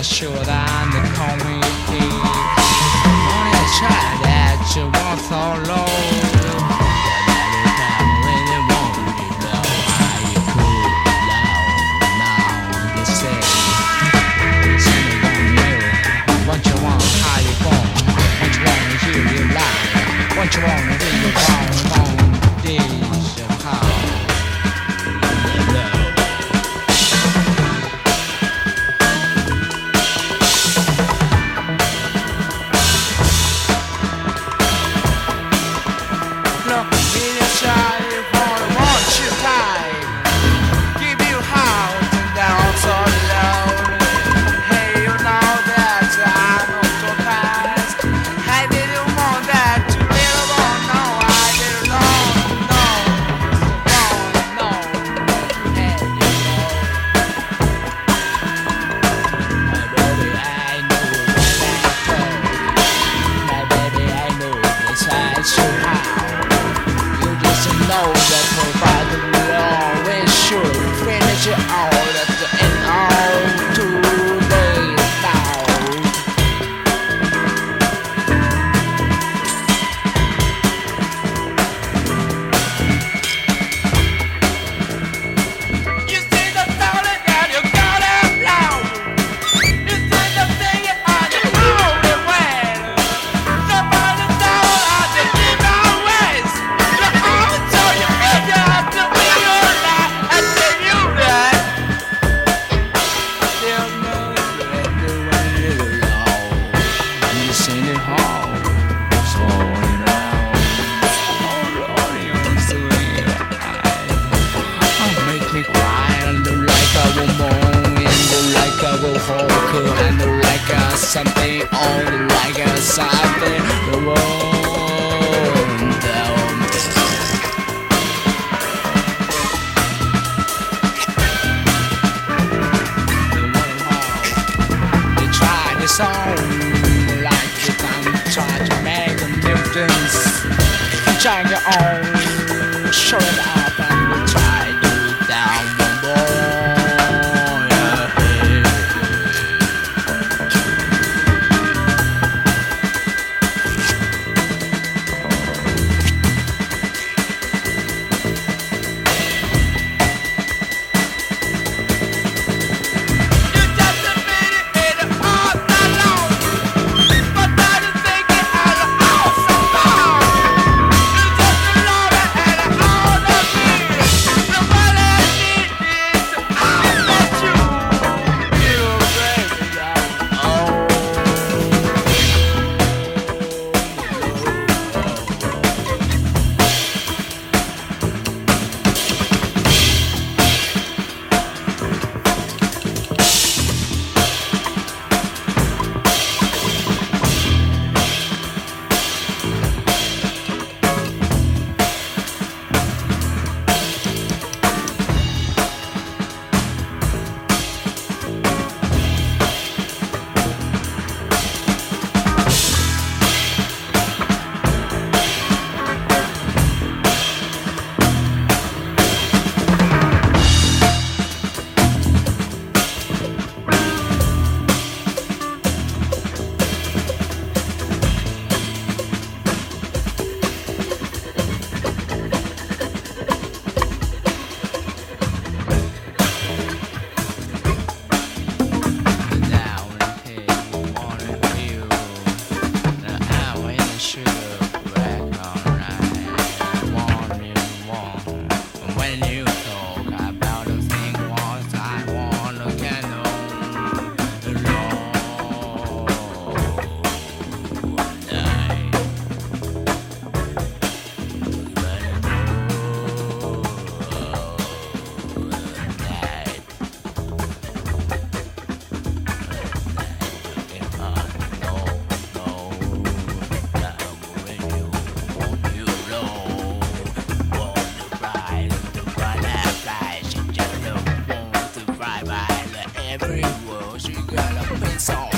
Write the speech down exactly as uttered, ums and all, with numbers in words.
the shoulder and the call me only a child that you want so low. When you want me low, how you cool low. Now you say, listen to you. What you want, how you want. What you want is you, you lie. What you want is you, you want, want. This is how. Know that provided we always should finish it all at the end of two days now. You see the sound and you got it loud. You see the thing on the only way. Somebody down on the different ways. And like a something on like a something the world down. They try this song like you can try to make a difference. Trying your own, show it up and try to down one more. Every word you gotta face on.